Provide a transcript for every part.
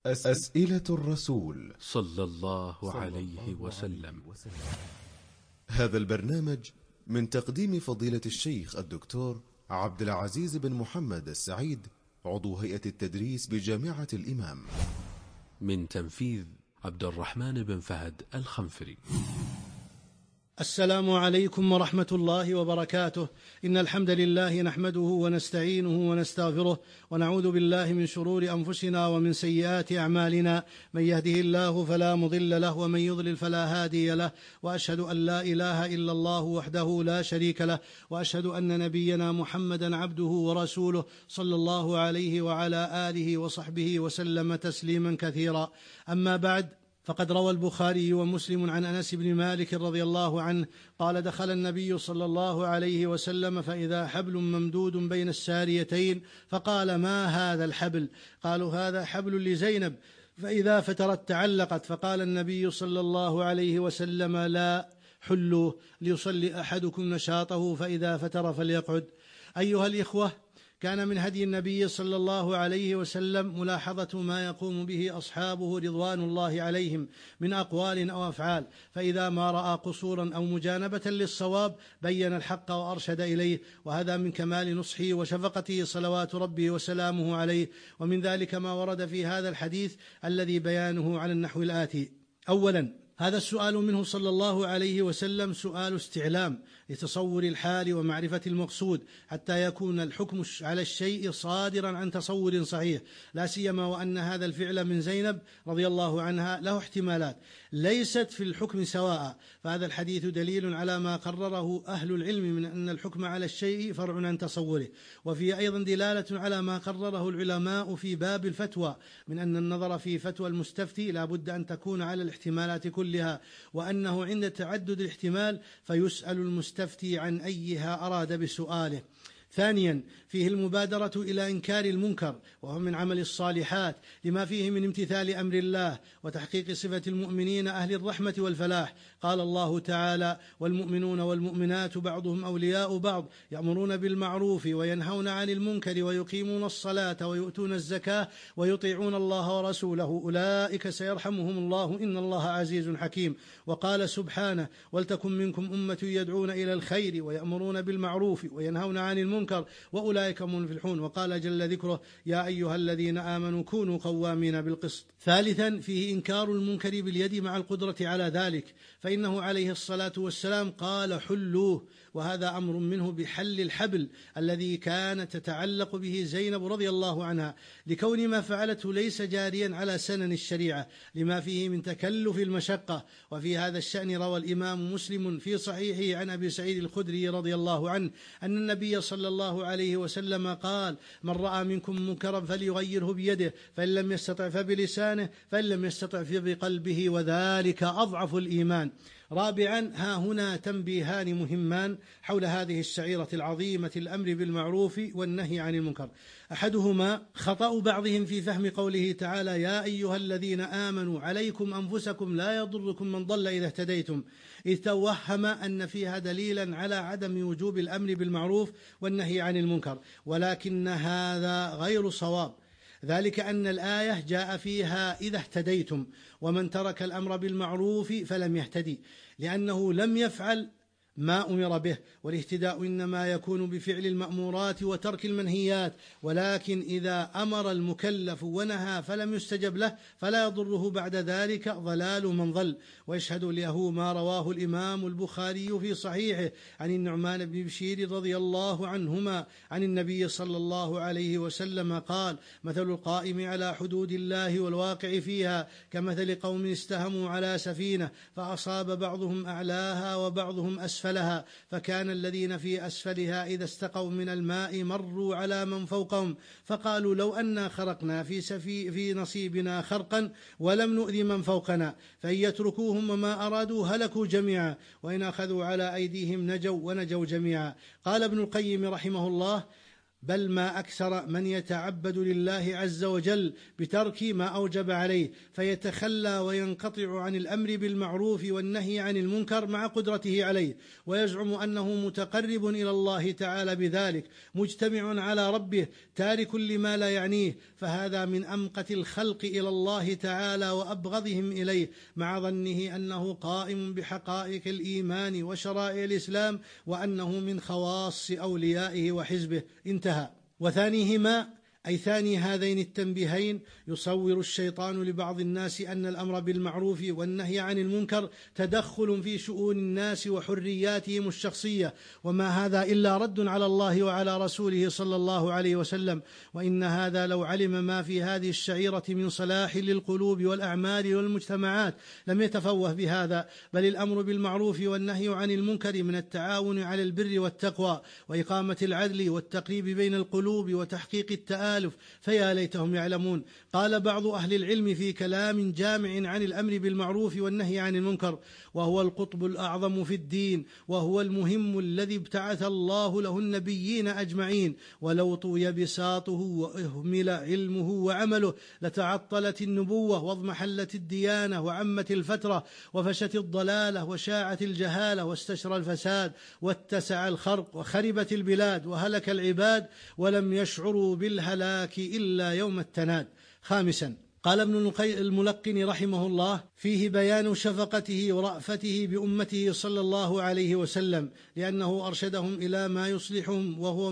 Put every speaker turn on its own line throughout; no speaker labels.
أسئلة الرسول
صلى الله عليه وسلم.
هذا البرنامج من تقديم فضيلة الشيخ الدكتور عبد العزيز بن محمد السعيد، عضو هيئة التدريس بجامعة الإمام.
من تنفيذ عبد الرحمن بن فهد الخنفري.
السلام عليكم ورحمة الله وبركاته. إن الحمد لله نحمده ونستعينه ونستغفره، ونعوذ بالله من شرور أنفسنا ومن سيئات أعمالنا. من يهده الله فلا مضل له، ومن يضلل فلا هادي له. وأشهد أن لا إله إلا الله وحده لا شريك له، وأشهد أن نبينا محمدا عبده ورسوله صلى الله عليه وعلى آله وصحبه وسلم تسليما كثيرا. أما بعد، فقد روى البخاري ومسلم عن أنس بن مالك رضي الله عنه قال: دخل النبي صلى الله عليه وسلم فإذا حبل ممدود بين الساريتين، فقال: ما هذا الحبل؟ قالوا: هذا حبل لزينب، فإذا فترت تعلقت. فقال النبي صلى الله عليه وسلم: لا، حلوه ليصلي أحدكم نشاطه، فإذا فتر فليقعد. أيها الإخوة، كان من هدي النبي صلى الله عليه وسلم ملاحظة ما يقوم به أصحابه رضوان الله عليهم من أقوال أو أفعال، فإذا ما رأى قصورا أو مجانبة للصواب بين الحق وأرشد إليه، وهذا من كمال نصحه وشفقته صلوات ربه وسلامه عليه. ومن ذلك ما ورد في هذا الحديث الذي بيانه على النحو الآتي: أولا، هذا السؤال منه صلى الله عليه وسلم سؤال استعلام لتصور الحال ومعرفة المقصود، حتى يكون الحكم على الشيء صادرا عن تصور صحيح، لا سيما وأن هذا الفعل من زينب رضي الله عنها له احتمالات ليست في الحكم سواء. فهذا الحديث دليل على ما قرره أهل العلم من أن الحكم على الشيء فرع عن تصوره، وفيه أيضا دلالة على ما قرره العلماء في باب الفتوى من أن النظر في فتوى المستفتي لا بد أن تكون على الاحتمالات كلها، وأنه عند تعدد الاحتمال فيسأل المستفتي عن أيها أراد بسؤاله. ثانيا، فيه المبادرة إلى إنكار المنكر، وهو من عمل الصالحات لما فيه من امتثال أمر الله وتحقيق صفة المؤمنين أهل الرحمة والفلاح. قال الله تعالى: والمؤمنون والمؤمنات بعضهم أولياء بعض يأمرون بالمعروف وينهون عن المنكر ويقيمون الصلاة ويؤتون الزكاة ويطيعون الله ورسوله أولئك سيرحمهم الله إن الله عزيز حكيم. وقال سبحانه: ولتكن منكم أمة يدعون إلى الخير ويأمرون بالمعروف وينهون عن المنكر وأولئك هم المفلحون. وقال جل ذكره: يا أيها الذين آمنوا كونوا قوامين بالقسط. ثالثا، فيه إنكار المنكر باليد مع القدرة على ذلك، فإنه عليه الصلاة والسلام قال: حلوه، وهذا أمر منه بحل الحبل الذي كانت تتعلق به زينب رضي الله عنها، لكون ما فعلته ليس جاريا على سنن الشريعة لما فيه من تكلف المشقة. وفي هذا الشأن روى الإمام مسلم في صحيحه عن أبي سعيد الخدري رضي الله عنه أن النبي صلى الله عليه وسلم قال: من رأى منكم منكرا فليغيره بيده، فإن لم يستطع فبلسانه، فإن لم يستطع فبقلبه، وذلك أضعف الإيمان. رابعا، ها هنا تنبيهان مهمان حول هذه الشعيرة العظيمة، الأمر بالمعروف والنهي عن المنكر. أحدهما خطأ بعضهم في فهم قوله تعالى: يا أيها الذين آمنوا عليكم أنفسكم لا يضركم من ضل إذا اهتديتم، إذ توهم أن فيها دليلا على عدم وجوب الأمر بالمعروف والنهي عن المنكر، ولكن هذا غير صواب. ذلك أن الآية جاء فيها إذا اهتديتم، ومن ترك الأمر بالمعروف فلم يهتدي، لأنه لم يفعل ما أمر به، والاهتداء إنما يكون بفعل المأمورات وترك المنهيات. ولكن إذا أمر المكلف ونهى فلم يستجب له فلا يضره بعد ذلك ضلال من ضل. ويشهد له ما رواه الإمام البخاري في صحيحه عن النعمان بن بشير رضي الله عنهما عن النبي صلى الله عليه وسلم قال: مثل القائم على حدود الله والواقع فيها كمثل قوم استهموا على سفينة فأصاب بعضهم أعلاها وبعضهم أسفلها، فكان الذين في أسفلها إذا استقوا من الماء مروا على من فوقهم فقالوا: لو أنا خرقنا في نصيبنا خرقا ولم نؤذي من فوقنا، فإن يتركوهم وما أرادوا هلكوا جميعا، وإن أخذوا على أيديهم نجوا ونجوا جميعا. قال ابن القيم رحمه الله: بل ما أكثر من يتعبد لله عز وجل بترك ما أوجب عليه، فيتخلى وينقطع عن الأمر بالمعروف والنهي عن المنكر مع قدرته عليه، ويزعم أنه متقرب إلى الله تعالى بذلك، مجتمع على ربه، تارك لما لا يعنيه، فهذا من أمقت الخلق إلى الله تعالى وأبغضهم إليه، مع ظنه أنه قائم بحقائق الإيمان وشرائع الإسلام، وأنه من خواص أوليائه وحزبه. انتهى. وثانيهما، أي ثاني هذين التنبيهين، يصور الشيطان لبعض الناس أن الأمر بالمعروف والنهي عن المنكر تدخل في شؤون الناس وحرياتهم الشخصية، وما هذا إلا رد على الله وعلى رسوله صلى الله عليه وسلم، وإن هذا لو علم ما في هذه الشعيرة من صلاح للقلوب والأعمال والمجتمعات لم يتفوه بهذا، بل الأمر بالمعروف والنهي عن المنكر من التعاون على البر والتقوى وإقامة العدل والتقريب بين القلوب وتحقيق التآلف، فيا ليتهم يعلمون. قال بعض أهل العلم في كلام جامع عن الأمر بالمعروف والنهي عن المنكر: وهو القطب الأعظم في الدين، وهو المهم الذي ابتعث الله له النبيين أجمعين، ولو طوي بساطه وأهمل علمه وعمله لتعطلت النبوة واضمحلت الديانة وعمت الفترة وفشت الضلالة وشاعت الجهالة واستشرى الفساد واتسع الخرق وخربت البلاد وهلك العباد، ولم يشعروا بالهلاك إلا يوم التناد. خامسا، قال ابن الملقن رحمه الله فيه بيان شفقته ورأفته بأمته صلى الله عليه وسلم، لأنه أرشدهم إلى ما يصلحهم، وهو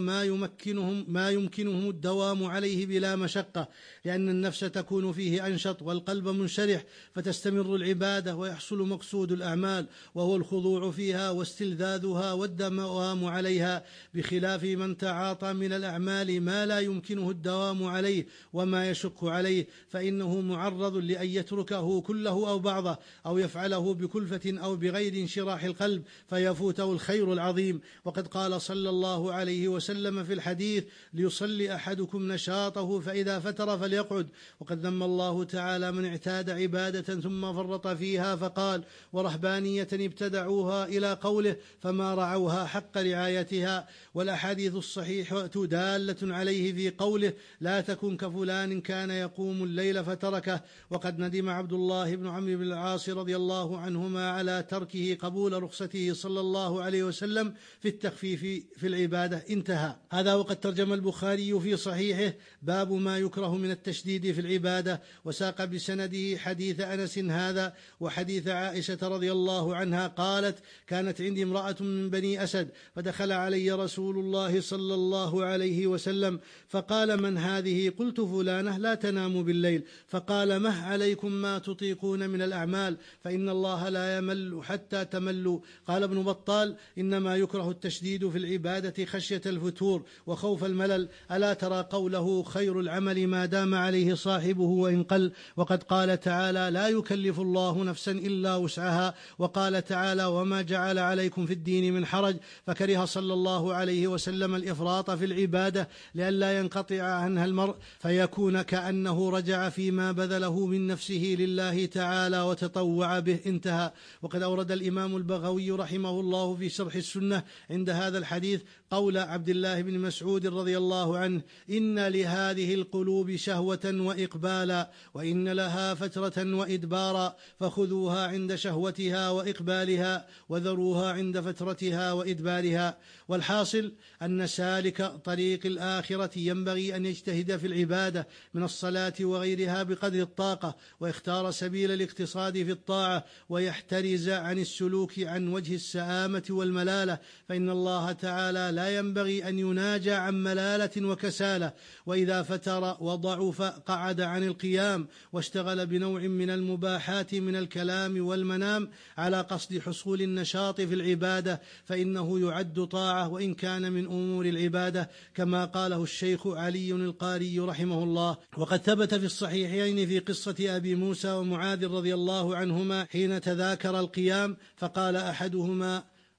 ما يمكنهم الدوام عليه بلا مشقة، لأن النفس تكون فيه أنشط والقلب منشرح، فتستمر العبادة ويحصل مقصود الأعمال، وهو الخضوع فيها واستلذاذها والدوام عليها، بخلاف من تعاطى من الأعمال ما لا يمكنه الدوام عليه وما يشق عليه، فإنه معرض لأن يتركه كله أو بعضه، أو يفعله بكلفة أو بغير انشراح القلب فيفوته الخير العظيم. وقد قال صلى الله عليه وسلم في الحديث: ليصلي أحدكم نشاطه فإذا فتر فليقعد. وقد ذم الله تعالى من اعتاد عبادة ثم فرط فيها، فقال: ورهبانية ابتدعوها، إلى قوله: فما رعوها حق رعايتها. والأحاديث الصحيحة دالة عليه في قوله: لا تكن كفلان كان يقوم الليل فتركه. وقد ندم عبد الله بن عمرو بن العاص رضي الله عنهما على تركه قبول رخصته صلى الله عليه وسلم في التخفيف في العبادة. انتهى. هذا وقد ترجم البخاري في صحيحه باب ما يكره من التشديد في العبادة، وساق بسنده حديث أنس هذا وحديث عائشة رضي الله عنها قالت: كانت عندي امرأة من بني أسد، فدخل علي رسول الله صلى الله عليه وسلم فقال: من هذه؟ قلت: فلانة لا تنام بالليل. فقال: مه عليكم ما تطيقون من الأعمال، فإن الله لا يمل حتى تملوا. قال ابن بطال: إنما يكره التشديد في العبادة خشية الفتور وخوف الملل. ألا ترى قوله: خير العمل ما دام عليه صاحبه وإن قل. وقد قال تعالى: لا يكلف الله نفسا إلا وسعها. وقال تعالى: وما جعل عليكم في الدين من حرج. فكره صلى الله عليه وسلم الإفراط في العبادة لئلا ينقطع عنها المرء فيكون كأنه رجع فيما بذله من نفسه لله تعالى وتطوع به. انتهى. وقد أورد الإمام البغوي رحمه الله في شرح السنة عند هذا الحديث قول عبد الله بن مسعود رضي الله عنه: إن لهذه القلوب شهوة وإقبالا، وإن لها فترة وإدبارا، فخذوها عند شهوتها وإقبالها، وذروها عند فترتها وإدبارها. والحاصل أن سالك طريق الآخرة ينبغي أن يجتهد في العبادة من الصلاة وغيرها بقدر الطاقة، ويختار سبيل الاقتصاد في الطاعة، ويحترز عن السلوك عن وجه السآمة والملالة، فإن الله تعالى لا ينبغي أن يناجى عن ملالة وكسالة. وإذا فتر وضعف قعد عن القيام واشتغل بنوع من المباحات من الكلام والمنام على قصد حصول النشاط في العبادة، فإنه يعد طاعة وإن كان من أمور العبادة، كما قاله الشيخ علي القاري رحمه الله. وقد ثبت في الصحيحين في قصة أبي موسى ومعاذ رضي الله عنهما حين تذاكر القيام، فقال أحدهما: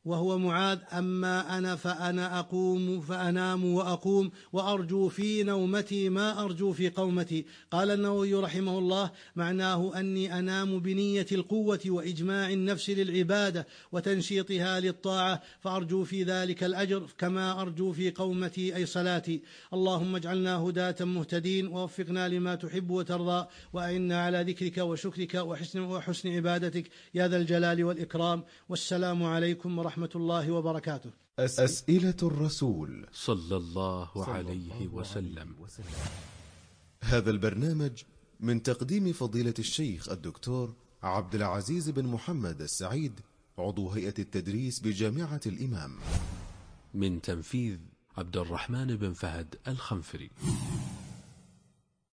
وهو معاذ: أما أنا فأنا فأنام وأقوم وأرجو في نومتي ما أرجو في قومتي. قال النووي رحمه الله: معناه أني أنام بنية القوة وإجماع النفس للعبادة وتنشيطها للطاعة، فأرجو في ذلك الأجر كما أرجو في قومتي أي صلاتي. اللهم اجعلنا هداة مهتدين، ووفقنا لما تحب وترضى، وأعنا على ذكرك وشكرك وحسن عبادتك يا ذا الجلال والإكرام. والسلام عليكم ورحمة الله وبركاته.
أسئلة الرسول
صلى الله عليه وسلم.
هذا البرنامج من تقديم فضيلة الشيخ الدكتور عبد العزيز بن محمد السعيد، عضو هيئة التدريس بجامعة الإمام.
من تنفيذ عبد الرحمن بن فهد الخنفري.